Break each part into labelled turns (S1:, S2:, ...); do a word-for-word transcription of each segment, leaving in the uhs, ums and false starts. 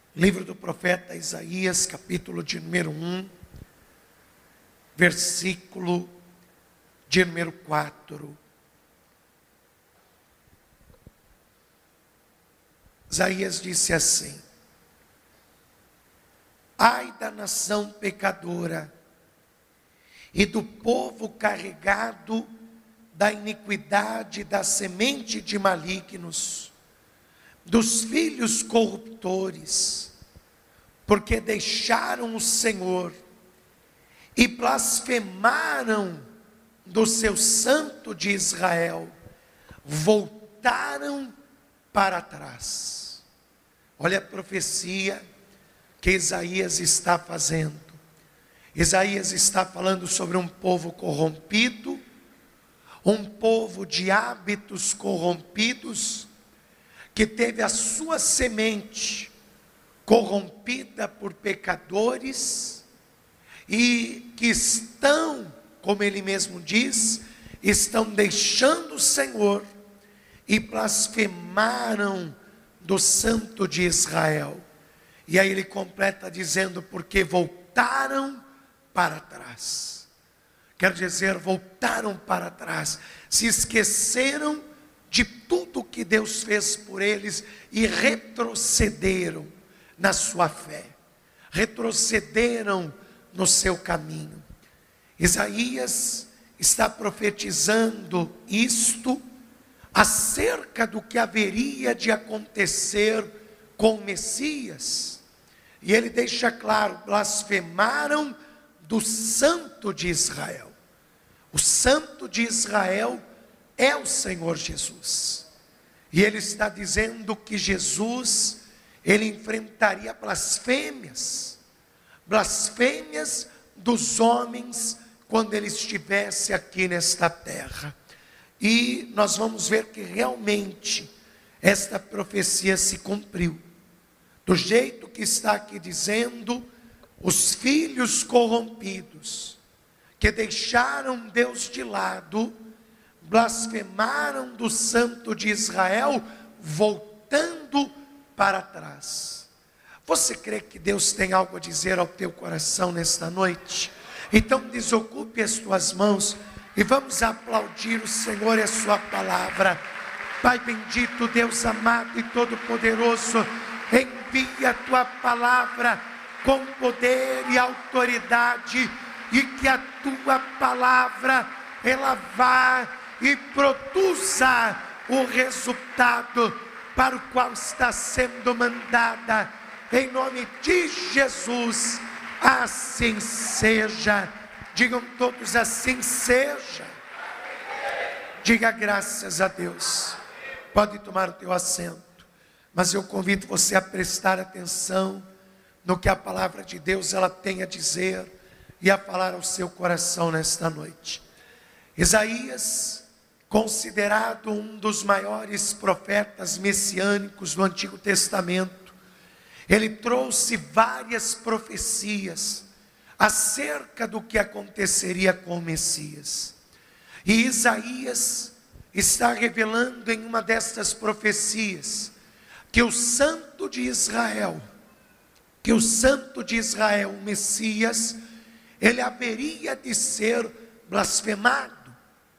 S1: Livro do profeta Isaías, capítulo de número um, versículo de número quatro. Isaías disse assim: ai da nação pecadora e do povo carregado da iniquidade, da semente de malignos, dos filhos corruptores, porque deixaram o Senhor e blasfemaram do seu santo de Israel, voltaram para trás. Olha a profecia que Isaías está fazendo. Isaías está falando sobre um povo corrompido, um povo de hábitos corrompidos, que teve a sua semente corrompida por pecadores, e que estão, como ele mesmo diz, estão deixando o Senhor e blasfemaram do Santo de Israel. E aí ele completa dizendo: porque voltaram para trás. Quer dizer, voltaram para trás, se esqueceram de tudo que Deus fez por eles e retrocederam na sua fé, retrocederam no seu caminho. Isaías está profetizando isto acerca do que haveria de acontecer com o Messias. E ele deixa claro: blasfemaram do Santo de Israel. O Santo de Israel é o Senhor Jesus. E ele está dizendo que Jesus, ele enfrentaria blasfêmias, blasfêmias dos homens quando ele estivesse aqui nesta terra. E nós vamos ver que realmente esta profecia se cumpriu. Do jeito que está aqui dizendo, os filhos corrompidos, que deixaram Deus de lado, blasfemaram do Santo de Israel, voltando para trás. Você crê que Deus tem algo a dizer ao teu coração nesta noite? Então desocupe as tuas mãos e vamos aplaudir o Senhor e a sua palavra. Pai bendito, Deus amado e todo-poderoso, envia a tua palavra com poder e autoridade, e que a tua palavra ela vá e produza o resultado para o qual está sendo mandada, em nome de Jesus. Assim seja. Digam todos: assim seja. Diga graças a Deus. Pode tomar o teu assento, mas eu convido você a prestar atenção no que a palavra de Deus ela tem a dizer e a falar ao seu coração nesta noite. Isaías, considerado um dos maiores profetas messiânicos do Antigo Testamento, ele trouxe várias profecias acerca do que aconteceria com o Messias. E Isaías está revelando em uma destas profecias que o Santo de Israel, que o Santo de Israel, o Messias, ele haveria de ser blasfemado,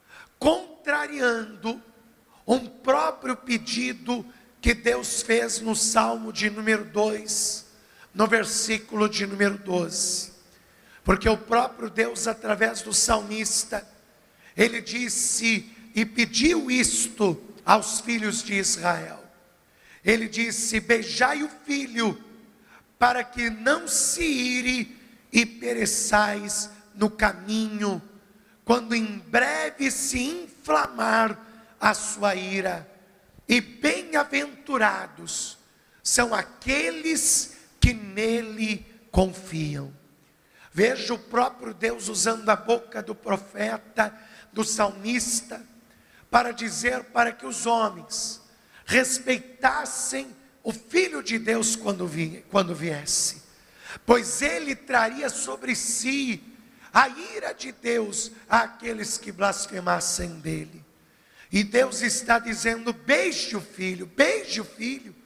S1: contrariando um próprio pedido que Deus fez no Salmo de número dois, no versículo de número doze. Porque o próprio Deus, através do salmista, ele disse e pediu isto aos filhos de Israel. Ele disse: beijai o filho, para que não se ire e pereçais no caminho, quando em breve se inflamar a sua ira. E bem-aventurados são aqueles que nele confiam. Veja o próprio Deus usando a boca do profeta, do salmista, para dizer para que os homens respeitassem o Filho de Deus quando, vi, quando viesse, pois ele traria sobre si a ira de Deus àqueles que blasfemassem dele. E Deus está dizendo: beije o filho, beije o filho,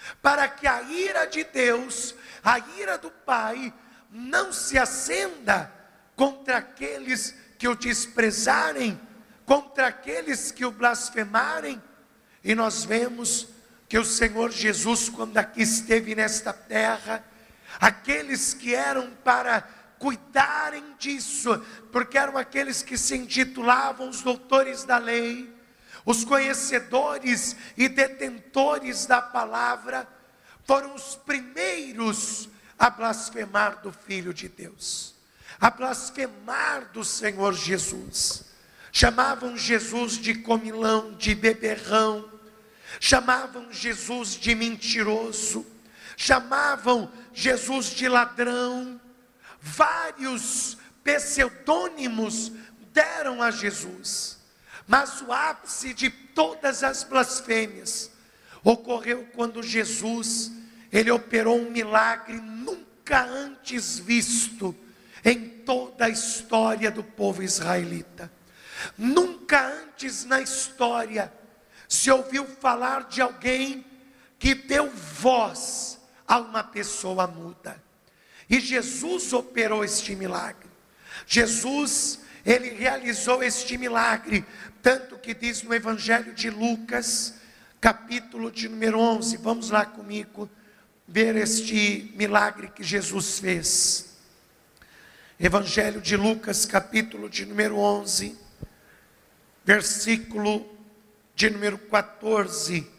S1: para que a ira de Deus, a ira do Pai, não se acenda contra aqueles que o desprezarem, contra aqueles que o blasfemarem. E nós vemos que o Senhor Jesus, quando aqui esteve nesta terra, aqueles que eram para cuidarem disso, porque eram aqueles que se intitulavam os doutores da lei, os conhecedores e detentores da palavra, foram os primeiros a blasfemar do Filho de Deus, a blasfemar do Senhor Jesus. Chamavam Jesus de comilão, de beberrão, chamavam Jesus de mentiroso, chamavam Jesus de ladrão. Vários pseudônimos deram a Jesus, mas o ápice de todas as blasfêmias ocorreu quando Jesus, ele operou um milagre nunca antes visto em toda a história do povo israelita. Nunca antes na história se ouviu falar de alguém que deu voz a uma pessoa muda. E Jesus operou este milagre. Jesus, ele realizou este milagre, tanto que diz no Evangelho de Lucas, capítulo de número onze, vamos lá comigo, ver este milagre que Jesus fez. Evangelho de Lucas, capítulo de número onze, versículo de número quatorze.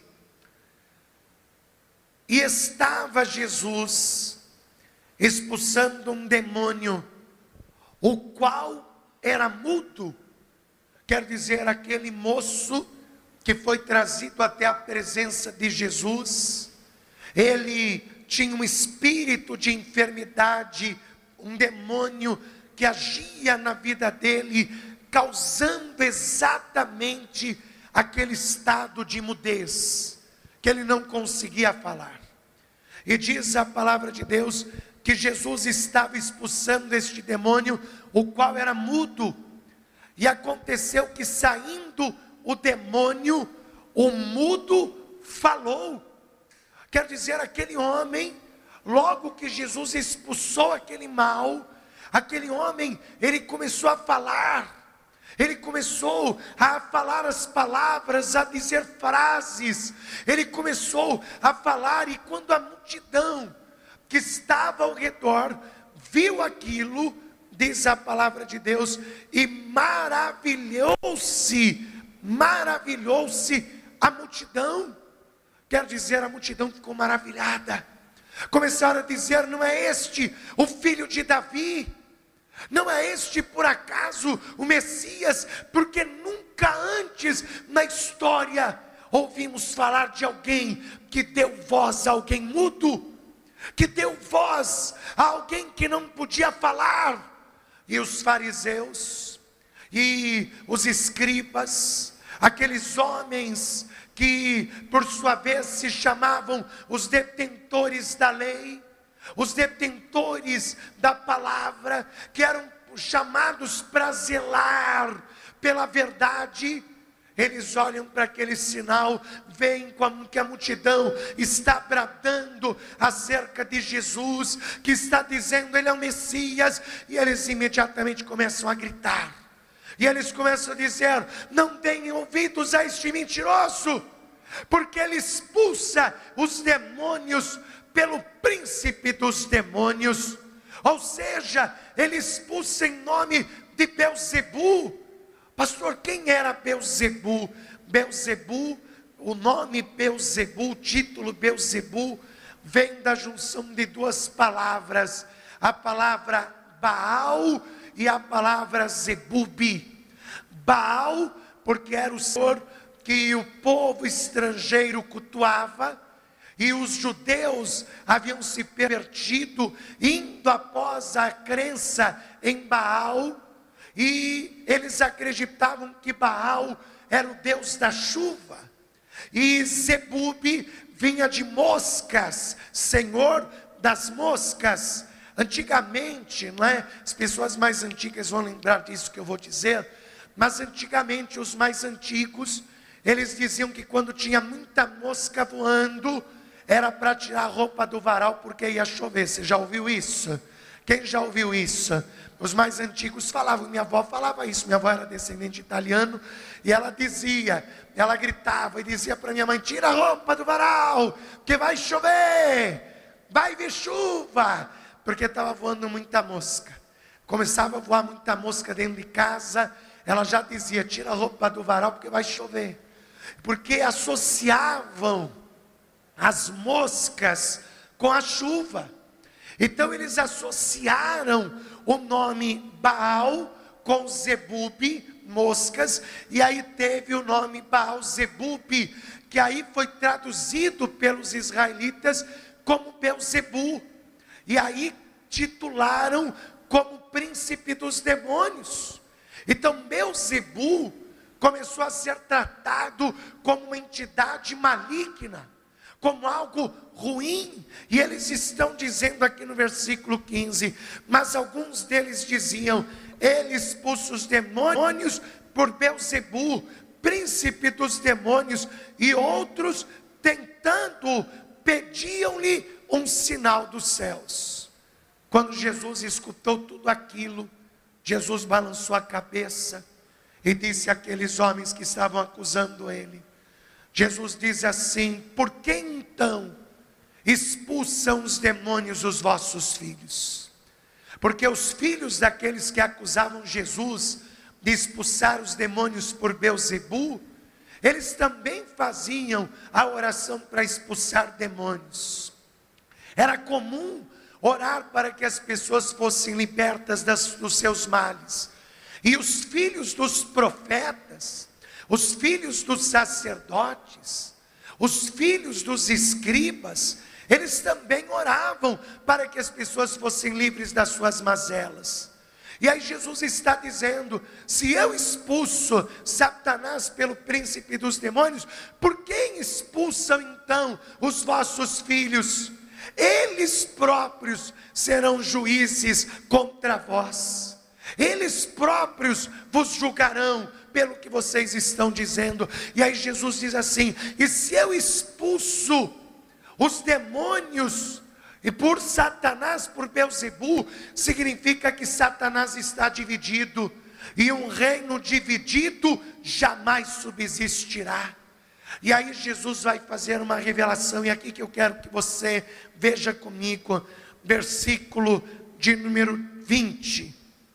S1: E estava Jesus expulsando um demônio, o qual era mudo, quer dizer, aquele moço que foi trazido até a presença de Jesus, ele tinha um espírito de enfermidade, um demônio que agia na vida dele, causando exatamente aquele estado de mudez, que ele não conseguia falar. E diz a palavra de Deus que Jesus estava expulsando este demônio, o qual era mudo. E aconteceu que, saindo o demônio, o mudo falou. Quer dizer, aquele homem, logo que Jesus expulsou aquele mal, aquele homem, ele começou a falar. Ele começou a falar as palavras, a dizer frases. Ele começou a falar, e quando a multidão que estava ao redor viu aquilo, diz a palavra de Deus, e maravilhou-se, maravilhou-se a multidão. Quer dizer, a multidão ficou maravilhada. Começaram a dizer: não é este o filho de Davi? Não é este por acaso o Messias? Porque nunca antes na história ouvimos falar de alguém que deu voz a alguém mudo, que deu voz a alguém que não podia falar. E os fariseus e os escribas, aqueles homens que por sua vez se chamavam os detentores da lei, os detentores da palavra, que eram chamados para zelar pela verdade, eles olham para aquele sinal, veem como que a multidão está bradando acerca de Jesus, que está dizendo: ele é o Messias, e eles imediatamente começam a gritar, e eles começam a dizer: não deem ouvidos a este mentiroso, porque ele expulsa os demônios pelo príncipe dos demônios, ou seja, ele expulsa em nome de Belzebu. Pastor, quem era Belzebu? Belzebu, o nome Belzebu, o título Belzebu, vem da junção de duas palavras, a palavra Baal e a palavra Zebubi. Baal, porque era o senhor que o povo estrangeiro cultuava, e os judeus haviam se pervertido, indo após a crença em Baal, e eles acreditavam que Baal era o Deus da chuva, e Zebub vinha de moscas, senhor das moscas. Antigamente, não é? As pessoas mais antigas vão lembrar disso que eu vou dizer, mas antigamente os mais antigos, eles diziam que quando tinha muita mosca voando, era para tirar a roupa do varal porque ia chover. Você já ouviu isso? Quem já ouviu isso? Os mais antigos falavam, minha avó falava isso, minha avó era descendente de italiano, e ela dizia, ela gritava e dizia para minha mãe, tira a roupa do varal, que vai chover, vai vir chuva, porque estava voando muita mosca. Começava a voar muita mosca dentro de casa, ela já dizia, tira a roupa do varal porque vai chover. Porque associavam as moscas com a chuva. Então eles associaram o nome Baal com Zebub, moscas, e aí teve o nome Baal Zebub, que aí foi traduzido pelos israelitas como Belzebu, e aí titularam como príncipe dos demônios. Então Belzebu começou a ser tratado como uma entidade maligna, como algo ruim, e eles estão dizendo aqui no versículo quinze, mas alguns deles diziam, ele expulsa os demônios por Belzebu, príncipe dos demônios, e outros tentando, pediam-lhe um sinal dos céus. Quando Jesus escutou tudo aquilo, Jesus balançou a cabeça, e disse àqueles homens que estavam acusando ele, Jesus diz assim, por que então expulsam os demônios os vossos filhos? Porque os filhos daqueles que acusavam Jesus de expulsar os demônios por Belzebu, eles também faziam a oração para expulsar demônios. Era comum orar para que as pessoas fossem libertas das, dos seus males. E os filhos dos profetas, os filhos dos sacerdotes, os filhos dos escribas, eles também oravam para que as pessoas fossem livres das suas mazelas. E aí Jesus está dizendo, se eu expulso Satanás pelo príncipe dos demônios, por quem expulsam então os vossos filhos? Eles próprios serão juízes contra vós. Eles próprios vos julgarão pelo que vocês estão dizendo. E aí Jesus diz assim, e se eu expulso os demônios e por Satanás, por Belzebu, significa que Satanás está dividido, e um reino dividido jamais subsistirá. E aí Jesus vai fazer uma revelação, e aqui que eu quero que você veja comigo, versículo de número vinte.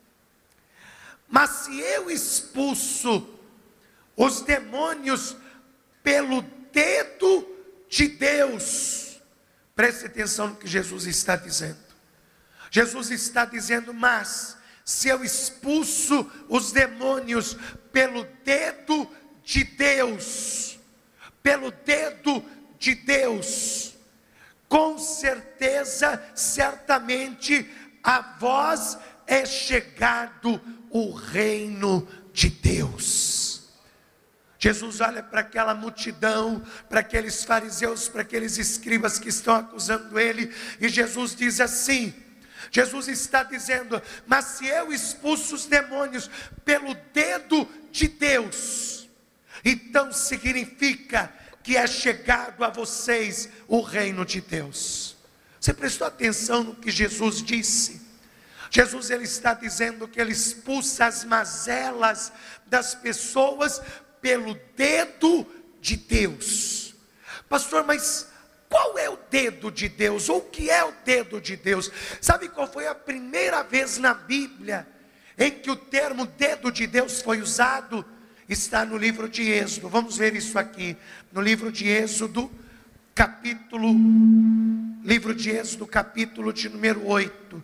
S1: Mas se eu expulso os demônios pelo dedo de Deus, preste atenção no que Jesus está dizendo. Jesus está dizendo, mas se eu expulso os demônios pelo dedo de Deus, pelo dedo de Deus, com certeza, certamente, a vós é chegado o reino de Deus. Jesus olha para aquela multidão, para aqueles fariseus, para aqueles escribas que estão acusando ele, e Jesus diz assim, Jesus está dizendo, mas se eu expulso os demônios pelo dedo de Deus, então significa que é chegado a vocês o reino de Deus. Você prestou atenção no que Jesus disse? Jesus ele está dizendo que ele expulsa as mazelas das pessoas pelo dedo de Deus. Pastor, mas qual é o dedo de Deus? Ou o que é o dedo de Deus? Sabe qual foi a primeira vez na Bíblia em que o termo dedo de Deus foi usado? Está no livro de Êxodo. Vamos ver isso aqui, no livro de Êxodo, capítulo, livro de Êxodo, capítulo de número oito.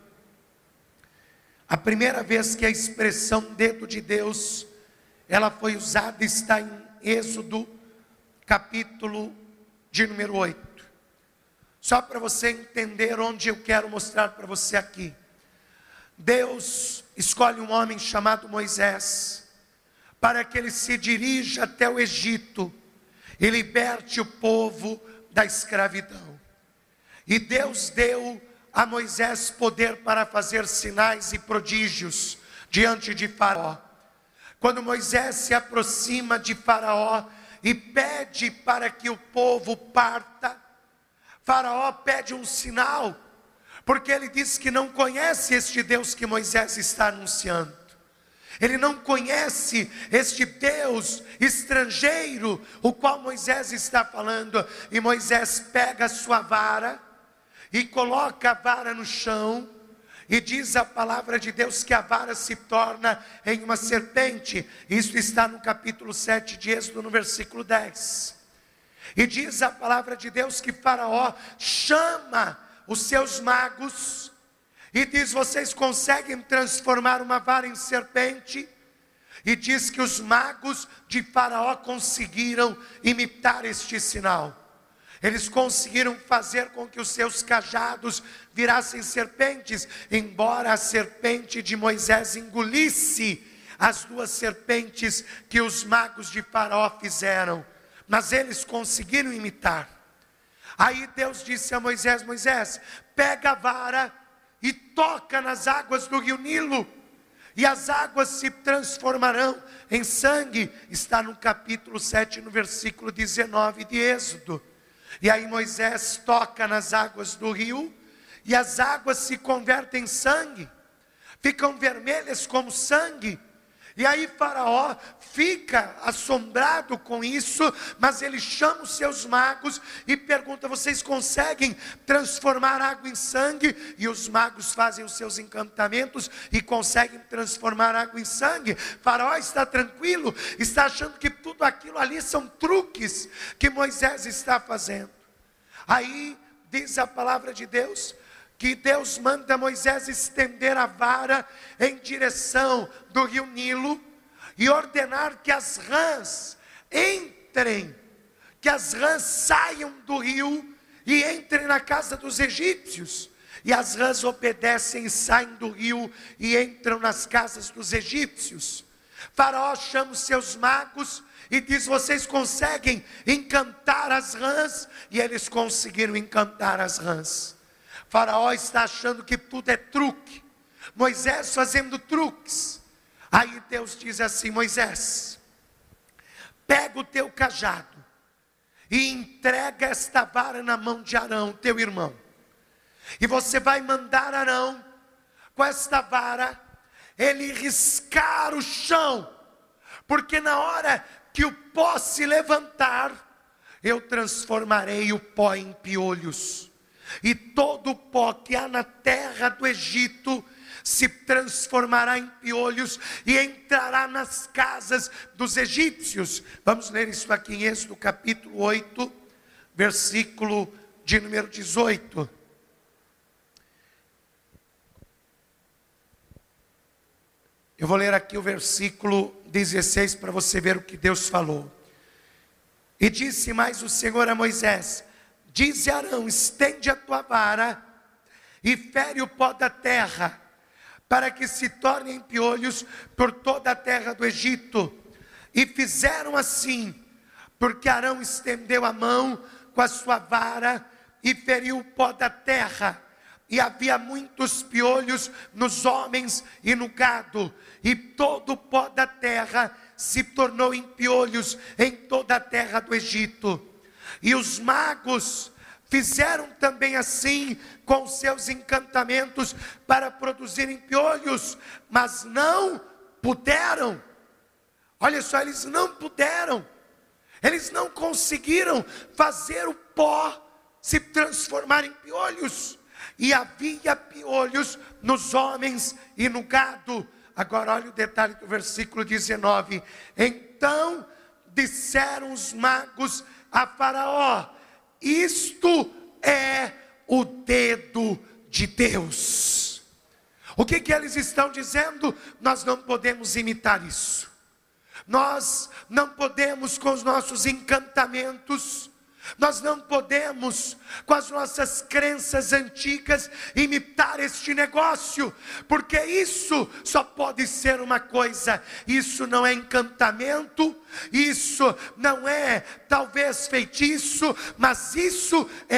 S1: A primeira vez que a expressão dedo de Deus, ela foi usada, está em Êxodo, capítulo de número oito. Só para você entender onde eu quero mostrar para você aqui. Deus escolhe um homem chamado Moisés, para que ele se dirija até o Egito, e liberte o povo da escravidão. E Deus deu a Moisés poder para fazer sinais e prodígios diante de Faraó. Quando Moisés se aproxima de Faraó e pede para que o povo parta, Faraó pede um sinal, porque ele diz que não conhece este Deus que Moisés está anunciando. Ele não conhece este Deus estrangeiro, o qual Moisés está falando. E Moisés pega a sua vara e coloca a vara no chão, e diz a palavra de Deus que a vara se torna em uma serpente. Isso está no capítulo sete de Êxodo, no versículo dez. E diz a palavra de Deus que Faraó chama os seus magos e diz: vocês conseguem transformar uma vara em serpente? E diz que os magos de Faraó conseguiram imitar este sinal. Eles conseguiram fazer com que os seus cajados virassem serpentes, embora a serpente de Moisés engolisse as duas serpentes que os magos de Faraó fizeram. Mas eles conseguiram imitar. Aí Deus disse a Moisés: Moisés, pega a vara e toca nas águas do rio Nilo, e as águas se transformarão em sangue. Está no capítulo sete, no versículo dezenove de Êxodo. E aí Moisés toca nas águas do rio, e as águas se convertem em sangue, ficam vermelhas como sangue. E aí Faraó fica assombrado com isso, mas ele chama os seus magos e pergunta: vocês conseguem transformar água em sangue? E os magos fazem os seus encantamentos e conseguem transformar água em sangue. Faraó está tranquilo, está achando que tudo aquilo ali são truques que Moisés está fazendo. Aí diz a palavra de Deus que Deus manda Moisés estender a vara em direção do rio Nilo e ordenar que as rãs entrem, que as rãs saiam do rio e entrem na casa dos egípcios. E as rãs obedecem e saem do rio e entram nas casas dos egípcios. Faraó chama os seus magos e diz: vocês conseguem encantar as rãs? E eles conseguiram encantar as rãs. Faraó está achando que tudo é truque, Moisés fazendo truques. Aí Deus diz assim: Moisés, pega o teu cajado e entrega esta vara na mão de Arão, teu irmão. E você vai mandar Arão, com esta vara, ele riscar o chão, porque na hora que o pó se levantar, eu transformarei o pó em piolhos. E todo o pó que há na terra do Egito se transformará em piolhos e entrará nas casas dos egípcios. Vamos ler isso aqui em Êxodo capítulo oito, versículo de número dezoito. Eu vou ler aqui o versículo dezesseis para você ver o que Deus falou. E disse mais o Senhor a Moisés: dize a Arão: estende a tua vara e fere o pó da terra, para que se tornem piolhos por toda a terra do Egito. E fizeram assim, porque Arão estendeu a mão com a sua vara e feriu o pó da terra. E havia muitos piolhos nos homens e no gado, e todo o pó da terra se tornou em piolhos em toda a terra do Egito. E os magos fizeram também assim com seus encantamentos para produzirem piolhos, mas não puderam. Olha só, eles não puderam. Eles não conseguiram fazer o pó se transformar em piolhos. E havia piolhos nos homens e no gado. Agora olha o detalhe do versículo dezenove. Então disseram os magos a Faraó: isto é o dedo de Deus. O que que eles estão dizendo? Nós não podemos imitar isso. Nós não podemos, com os nossos encantamentos, nós não podemos, com as nossas crenças antigas, imitar este negócio, porque isso só pode ser uma coisa: isso não é encantamento, isso não é talvez feitiço, mas isso é o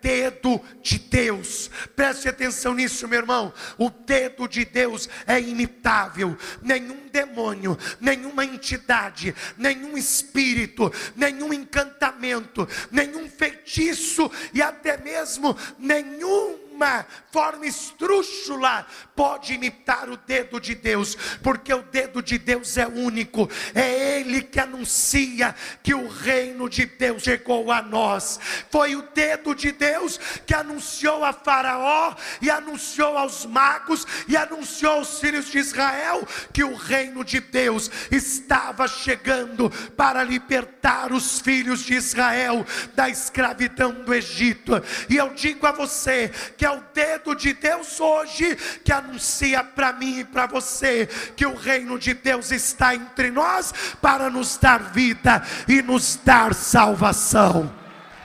S1: dedo de Deus. Preste atenção nisso, meu irmão. O dedo de Deus é imitável. Nenhum demônio, nenhuma entidade, nenhum espírito, nenhum encantamento, nenhum feitiço e até mesmo nenhuma forma esdrúxula pode imitar o dedo de Deus, porque o dedo de Deus é único. É Ele que anuncia que o reino de Deus chegou a nós. Foi o dedo de Deus que anunciou a Faraó e anunciou aos magos e anunciou aos filhos de Israel que o reino de Deus estava chegando para libertar os filhos de Israel da escravidão do Egito. E eu digo a você que é o dedo de Deus hoje que anuncia para mim e para você que o reino de Deus está entre nós para nos dar vida e nos dar salvação.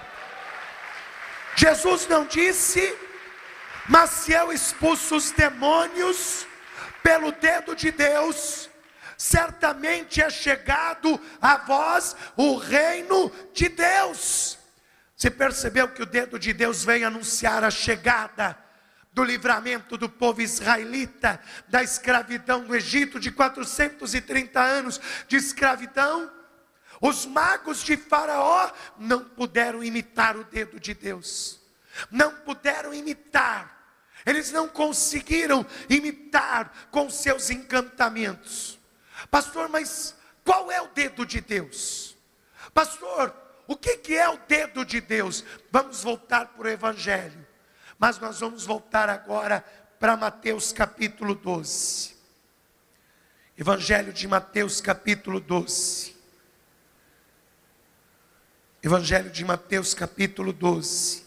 S1: Jesus não disse: mas se eu expulso os demônios pelo dedo de Deus, certamente é chegado a vós o reino de Deus. Você percebeu que o dedo de Deus vem anunciar a chegada do livramento do povo israelita da escravidão do Egito, de quatrocentos e trinta anos de escravidão? Os magos de Faraó não puderam imitar o dedo de Deus, não puderam imitar, eles não conseguiram imitar com seus encantamentos. Pastor, mas qual é o dedo de Deus? Pastor, o que, que é o dedo de Deus? Vamos voltar para o Evangelho, mas nós vamos voltar agora para Mateus capítulo doze. Evangelho de Mateus capítulo doze. Evangelho de Mateus capítulo doze.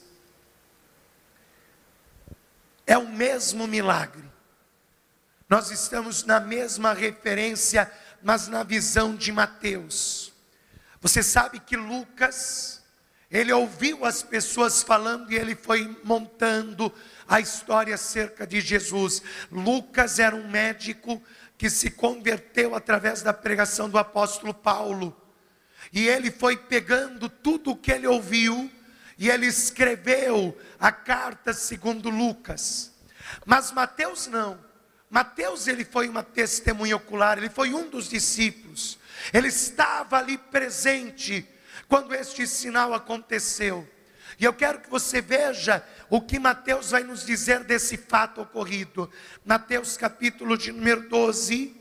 S1: É o mesmo milagre. Nós estamos na mesma referência, mas na visão de Mateus. Você sabe que Lucas, ele ouviu as pessoas falando e ele foi montando a história acerca de Jesus. Lucas era um médico que se converteu através da pregação do apóstolo Paulo. E ele foi pegando tudo o que ele ouviu e ele escreveu a carta segundo Lucas. Mas Mateus não. Mateus, ele foi uma testemunha ocular, ele foi um dos discípulos. Ele estava ali presente quando este sinal aconteceu. E eu quero que você veja o que Mateus vai nos dizer desse fato ocorrido. Mateus capítulo de número doze,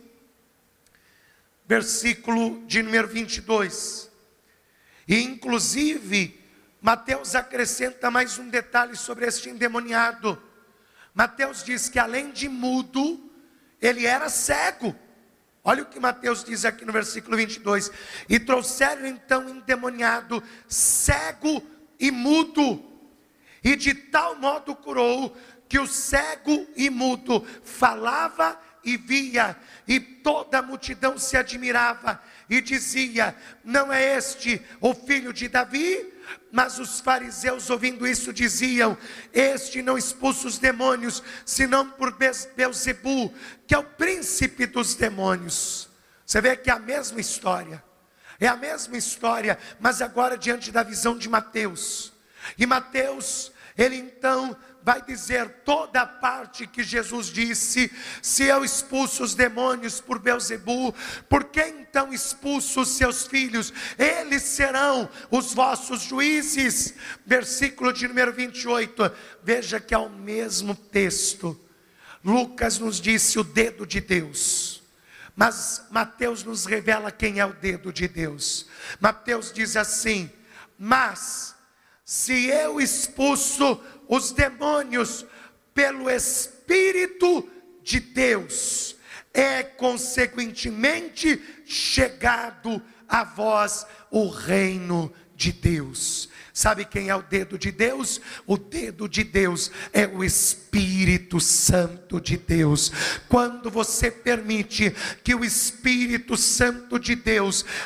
S1: versículo de número vinte e dois. E inclusive, Mateus acrescenta mais um detalhe sobre este endemoniado. Mateus diz que além de mudo, ele era cego. Olha o que Mateus diz aqui no versículo vinte e dois. E trouxeram então o endemoniado, cego e mudo, e de tal modo curou, que o cego e mudo falava e via, e toda a multidão se admirava, e dizia: não é este o filho de Davi? Mas os fariseus, ouvindo isso, diziam: este não expulsa os demônios, senão por Beelzebu, que é o príncipe dos demônios. Você vê que é a mesma história, é a mesma história, mas agora diante da visão de Mateus. E Mateus, ele então vai dizer toda a parte que Jesus disse: se eu expulso os demônios por Beelzebu, por que então expulso os seus filhos? Eles serão os vossos juízes. Versículo de número vinte e oito, veja que é o mesmo texto. Lucas nos disse o dedo de Deus, mas Mateus nos revela quem é o dedo de Deus. Mateus diz assim: mas se eu expulso os demônios pelo Espírito de Deus, é consequentemente chegado a vós o reino de Deus. Sabe quem é o dedo de Deus? O dedo de Deus é o Espírito Santo de Deus. Quando você permite que o Espírito Santo de Deus atua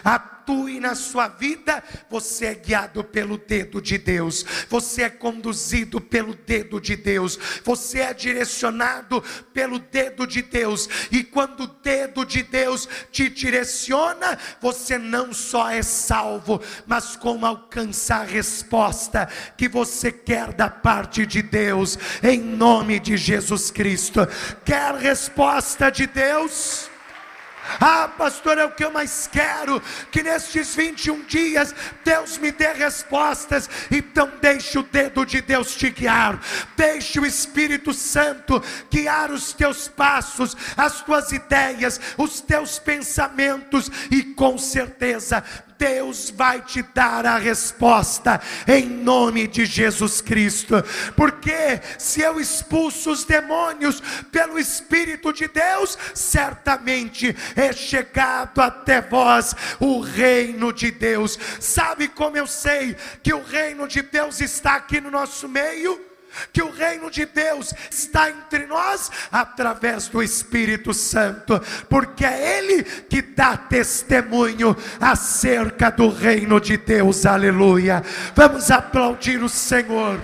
S1: atue na sua vida, você é guiado pelo dedo de Deus, você é conduzido pelo dedo de Deus, você é direcionado pelo dedo de Deus. E quando o dedo de Deus te direciona, você não só é salvo, mas como alcança a resposta que você quer da parte de Deus, em nome de Jesus Cristo. Quer resposta de Deus? Ah, pastor, é o que eu mais quero, que nestes vinte e um dias Deus me dê respostas. Então deixe o dedo de Deus te guiar, deixe o Espírito Santo guiar os teus passos, as tuas ideias, os teus pensamentos, e com certeza Deus vai te dar a resposta, em nome de Jesus Cristo. Porque se eu expulso os demônios pelo Espírito de Deus, certamente é chegado até vós o reino de Deus. Sabe como eu sei que o reino de Deus está aqui no nosso meio? Que o reino de Deus está entre nós através do Espírito Santo, porque é Ele que dá testemunho acerca do reino de Deus. Aleluia! Vamos aplaudir o Senhor.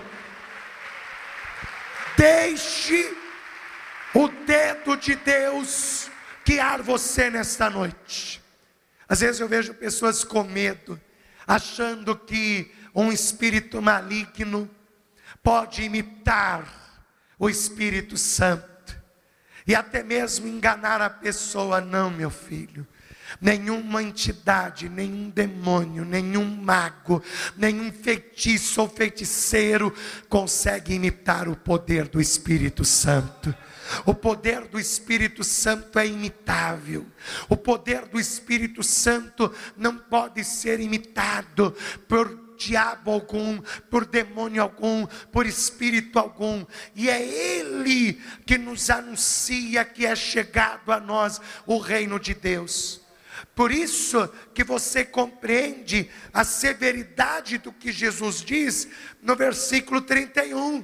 S1: Deixe o dedo de Deus guiar você nesta noite. Às vezes eu vejo pessoas com medo, achando que um espírito maligno pode imitar o Espírito Santo e até mesmo enganar a pessoa. Não, meu filho, nenhuma entidade, nenhum demônio, nenhum mago, nenhum feitiço ou feiticeiro consegue imitar o poder do Espírito Santo. O poder do Espírito Santo é imitável. O poder do Espírito Santo não pode ser imitado por diabo algum, por demônio algum, por espírito algum. E é Ele que nos anuncia que é chegado a nós o reino de Deus. Por isso que você compreende a severidade do que Jesus diz no versículo trinta e um.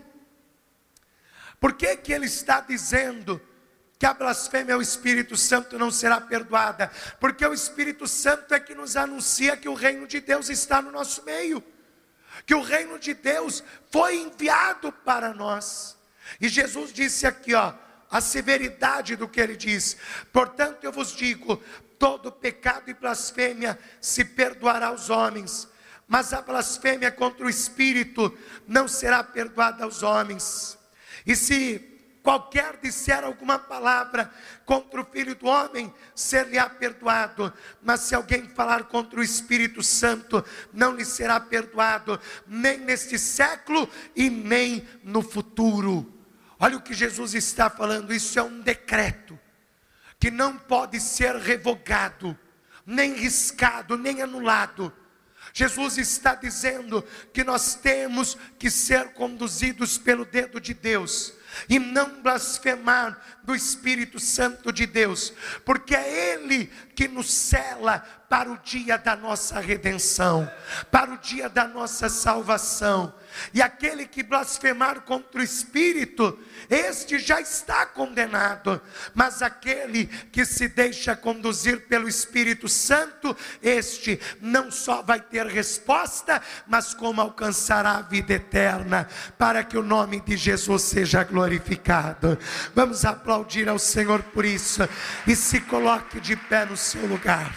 S1: Por que que Ele está dizendo que a blasfêmia ao Espírito Santo não será perdoada? Porque o Espírito Santo é que nos anuncia que o reino de Deus está no nosso meio, que o reino de Deus foi enviado para nós. E Jesus disse aqui, ó, a severidade do que Ele diz: portanto eu vos digo, todo pecado e blasfêmia se perdoará aos homens, mas a blasfêmia contra o Espírito não será perdoada aos homens. E se qualquer disser alguma palavra contra o Filho do Homem, ser-lhe-á perdoado. Mas se alguém falar contra o Espírito Santo, não lhe será perdoado, nem neste século e nem no futuro. Olha o que Jesus está falando. Isso é um decreto que não pode ser revogado, nem riscado, nem anulado. Jesus está dizendo que nós temos que ser conduzidos pelo dedo de Deus e não blasfemar do Espírito Santo de Deus, porque é Ele que nos sela para o dia da nossa redenção, para o dia da nossa salvação. E aquele que blasfemar contra o Espírito, este já está condenado. Mas aquele que se deixa conduzir pelo Espírito Santo, este não só vai ter resposta, mas como alcançará a vida eterna, para que o nome de Jesus seja glorificado. Vamos aplaudir ao Senhor por isso, e se coloque de pé no seu lugar.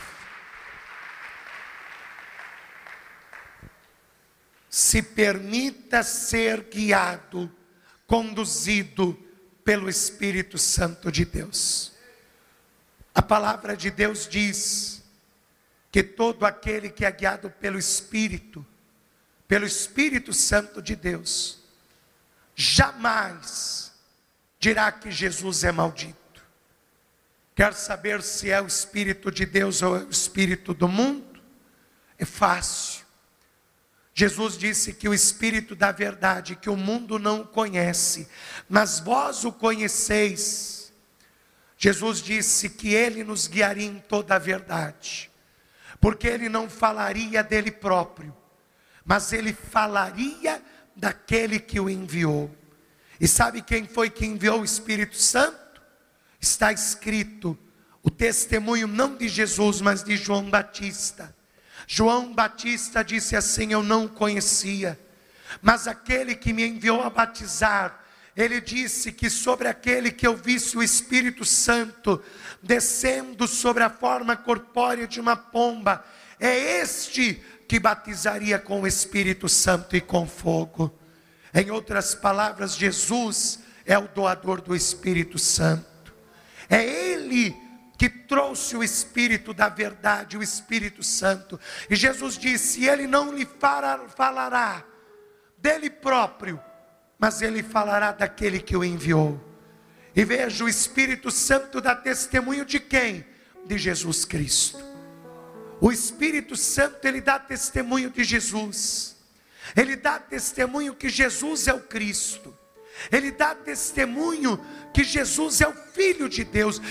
S1: Se permita ser guiado, conduzido pelo Espírito Santo de Deus. A palavra de Deus diz que todo aquele que é guiado pelo Espírito, pelo Espírito Santo de Deus, jamais dirá que Jesus é maldito. Quer saber se é o Espírito de Deus ou é o Espírito do mundo? É fácil. Jesus disse que o Espírito da verdade, que o mundo não conhece, mas vós o conheceis. Jesus disse que Ele nos guiaria em toda a verdade, porque Ele não falaria dele próprio, mas Ele falaria daquele que o enviou. E sabe quem foi que enviou o Espírito Santo? Está escrito o testemunho não de Jesus, mas de João Batista. João Batista disse assim: eu não o conhecia, mas aquele que me enviou a batizar, ele disse que sobre aquele que eu visse o Espírito Santo descendo sobre a forma corpórea de uma pomba, é este que batizaria com o Espírito Santo e com fogo. Em outras palavras, Jesus é o doador do Espírito Santo. É Ele que trouxe o Espírito da verdade, o Espírito Santo. E Jesus disse: Ele não lhe falará dele próprio, mas Ele falará daquele que o enviou. E veja, o Espírito Santo dá testemunho de quem? De Jesus Cristo. O Espírito Santo, ele dá testemunho de Jesus. Ele dá testemunho que Jesus é o Cristo. Ele dá testemunho que Jesus é o Filho de Deus.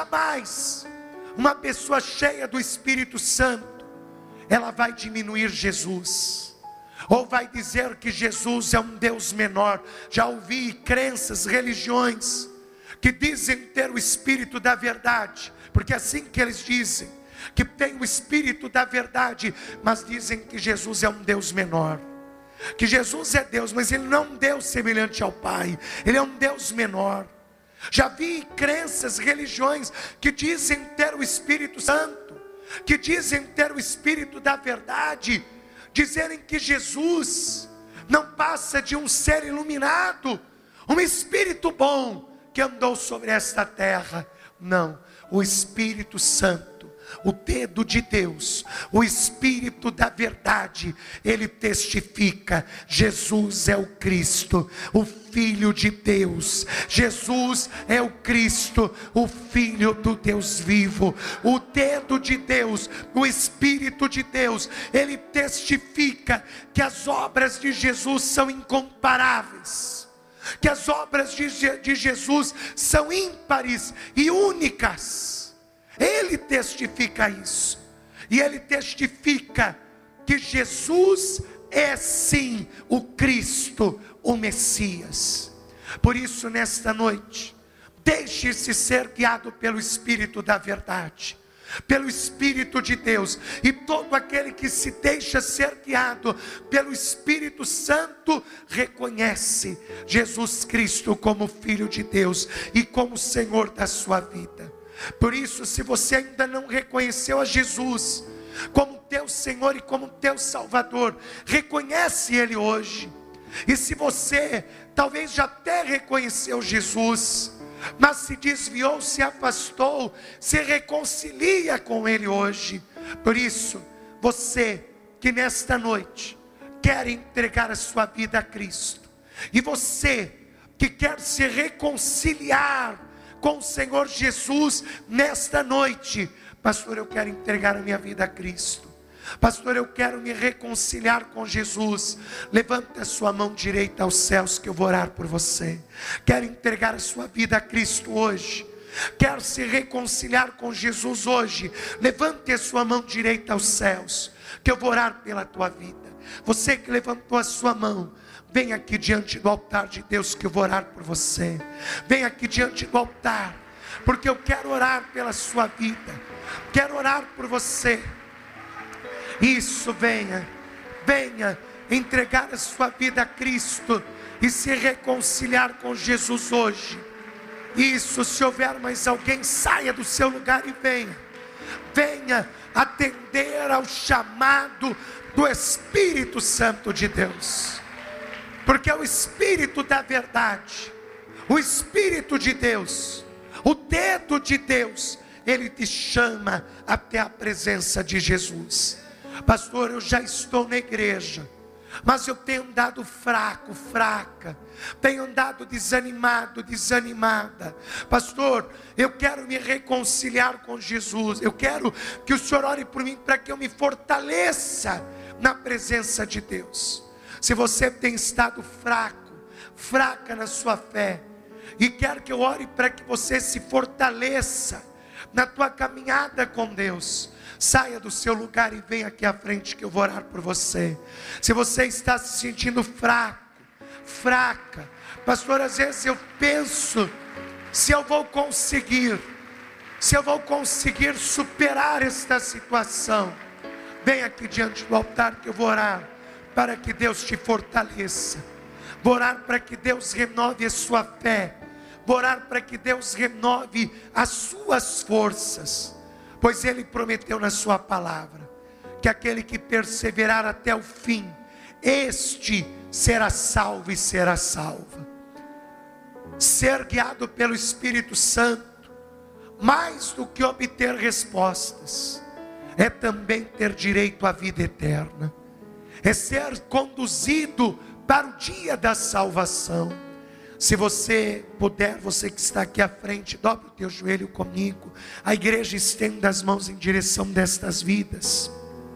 S1: Jamais uma pessoa cheia do Espírito Santo, ela vai diminuir Jesus, ou vai dizer que Jesus é um Deus menor. Já ouvi crenças, religiões, que dizem ter o Espírito da verdade, porque é assim que eles dizem, que tem o Espírito da verdade, mas dizem que Jesus é um Deus menor. Que Jesus é Deus, mas Ele não é um Deus semelhante ao Pai, Ele é um Deus menor. Já vi crenças, religiões que dizem ter o Espírito Santo, que dizem ter o Espírito da verdade, dizerem que Jesus não passa de um ser iluminado, um Espírito bom que andou sobre esta terra. Não, o Espírito Santo, o dedo de Deus, o Espírito da verdade, ele testifica: Jesus é o Cristo, o Filho de Deus. Jesus é o Cristo, o Filho do Deus vivo. O dedo de Deus, o Espírito de Deus, ele testifica que as obras de Jesus são incomparáveis, que as obras de, de Jesus são ímpares e únicas. Ele testifica isso. E ele testifica que Jesus é sim o Cristo, o Messias. Por isso, nesta noite, deixe-se ser guiado pelo Espírito da verdade, pelo Espírito de Deus. E todo aquele que se deixa ser guiado pelo Espírito Santo reconhece Jesus Cristo como Filho de Deus e como Senhor da sua vida. Por isso, se você ainda não reconheceu a Jesus como teu Senhor e como teu Salvador, reconhece Ele hoje. E se você talvez já até reconheceu Jesus, mas se desviou, se afastou, se reconcilia com Ele hoje. Por isso, você que nesta noite quer entregar a sua vida a Cristo, e você que quer se reconciliar com o Senhor Jesus nesta noite: pastor, eu quero entregar a minha vida a Cristo, pastor, eu quero me reconciliar com Jesus. Levante a sua mão direita aos céus que eu vou orar por você. Quer entregar a sua vida a Cristo hoje? Quer se reconciliar com Jesus hoje? Levante a sua mão direita aos céus que eu vou orar pela tua vida. Você que levantou a sua mão, vem aqui diante do altar de Deus que eu vou orar por você. Vem aqui diante do altar, porque eu quero orar pela sua vida, quero orar por você. Isso, venha, venha entregar a sua vida a Cristo e se reconciliar com Jesus hoje. Isso, se houver mais alguém, saia do seu lugar e venha. Venha atender ao chamado do Espírito Santo de Deus. Porque é o Espírito da verdade, o Espírito de Deus, o dedo de Deus, ele te chama até a presença de Jesus. Pastor, eu já estou na igreja, mas eu tenho andado fraco, fraca, tenho andado desanimado, desanimada. Pastor, eu quero me reconciliar com Jesus, eu quero que o Senhor ore por mim para que eu me fortaleça na presença de Deus. Se você tem estado fraco, fraca na sua fé, e quer que eu ore para que você se fortaleça na tua caminhada com Deus, saia do seu lugar e venha aqui à frente que eu vou orar por você. Se você está se sentindo fraco, fraca, pastor, às vezes eu penso, se eu vou conseguir, se eu vou conseguir superar esta situação. Vem aqui diante do altar que eu vou orar para que Deus te fortaleça. Vou orar para que Deus renove a sua fé. Vou orar para que Deus renove as suas forças. Pois Ele prometeu na sua palavra que aquele que perseverar até o fim, este será salvo e será salva. Ser guiado pelo Espírito Santo, mais do que obter respostas, é também ter direito à vida eterna. É ser conduzido para o dia da salvação. Se você puder, você que está aqui à frente, dobre o teu joelho comigo. A igreja estenda as mãos em direção destas vidas.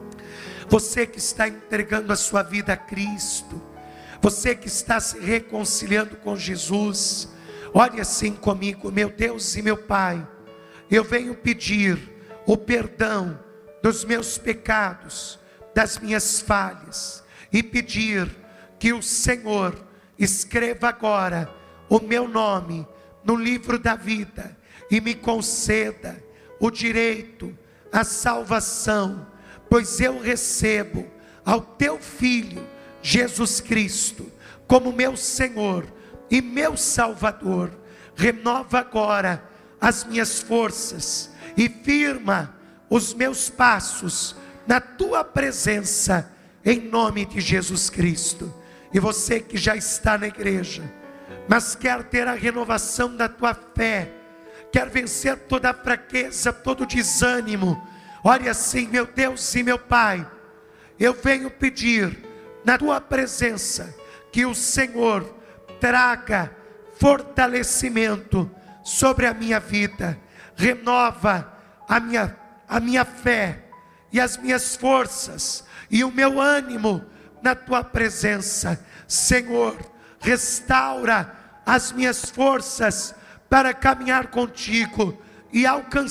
S1: Você que está entregando a sua vida a Cristo, você que está se reconciliando com Jesus, olhe assim comigo. Meu Deus e meu Pai, eu venho pedir o perdão dos meus pecados, das minhas falhas, e pedir que o Senhor escreva agora o meu nome no livro da vida e me conceda o direito à salvação, pois eu recebo ao teu Filho Jesus Cristo como meu Senhor e meu Salvador. Renova agora as minhas forças e firma os meus passos na tua presença, em nome de Jesus Cristo. E você que já está na igreja, mas quer ter a renovação da tua fé, quer vencer toda a fraqueza, todo o desânimo, olha assim: meu Deus e meu Pai, eu venho pedir na tua presença que o Senhor traga fortalecimento sobre a minha vida, renova a minha, a minha fé e as minhas forças e o meu ânimo na tua presença. Senhor, restaura as minhas forças para caminhar contigo e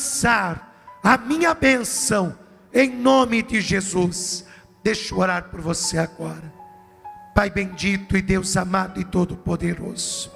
S1: alcançar a minha bênção, em nome de Jesus. Deixa eu orar por você agora. Pai bendito e Deus amado e todo-poderoso,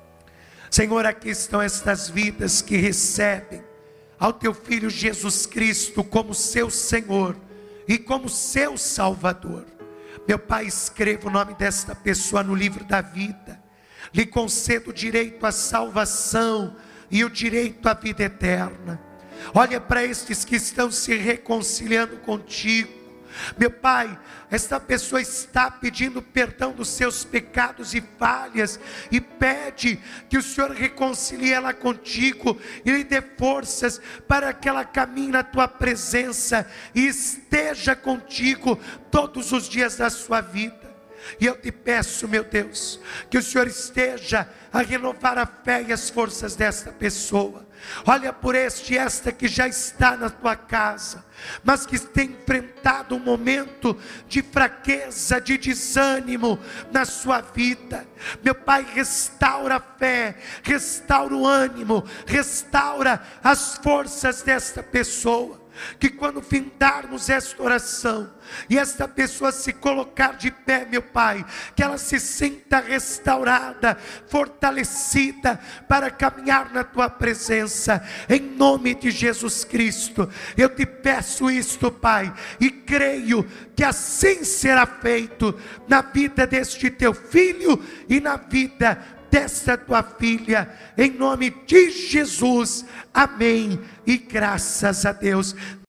S1: Senhor, aqui estão estas vidas que recebem ao teu Filho Jesus Cristo como seu Senhor e como seu Salvador. Meu Pai, escreva o nome desta pessoa no livro da vida, lhe concedo o direito à salvação e o direito à vida eterna. Olha para estes que estão se reconciliando contigo. Meu Pai, esta pessoa está pedindo perdão dos seus pecados e falhas, e pede que o Senhor reconcilie ela contigo, e lhe dê forças para que ela caminhe na tua presença, e esteja contigo todos os dias da sua vida. E eu te peço, meu Deus, que o Senhor esteja a renovar a fé e as forças desta pessoa. Olha por este e esta que já está na tua casa, mas que tem enfrentado um momento de fraqueza, de desânimo na sua vida. Meu Pai, restaura a fé, restaura o ânimo, restaura as forças desta pessoa. Que quando findarmos esta oração e esta pessoa se colocar de pé, meu Pai, que ela se sinta restaurada, fortalecida para caminhar na tua presença, em nome de Jesus Cristo. Eu te peço isto, Pai, e creio que assim será feito na vida deste teu filho e na vida desta tua filha, em nome de Jesus. Amém e graças a Deus.